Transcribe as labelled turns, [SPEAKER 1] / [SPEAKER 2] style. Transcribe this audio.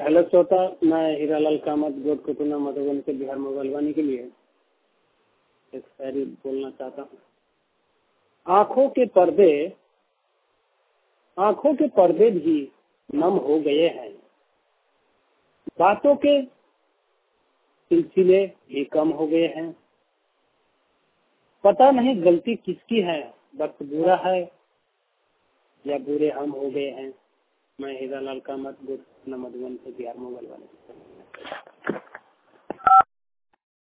[SPEAKER 1] Hello श्रोता, मैं हीरालाल कामत गोट कुटुना मधुबन से बिहार मोबाइल वाणी के लिए एक शायरी बोलना चाहता हूँ। आंखों के पर्दे भी नम हो गए हैं, बातों के सिलसिले भी कम हो गए हैं। पता नहीं गलती किसकी है, वक्त बुरा है या बुरे हम हो गए हैं। मैं हीरालाल कामत गोट कुटुना मधुबन से बिहार मोबाइल वाणी।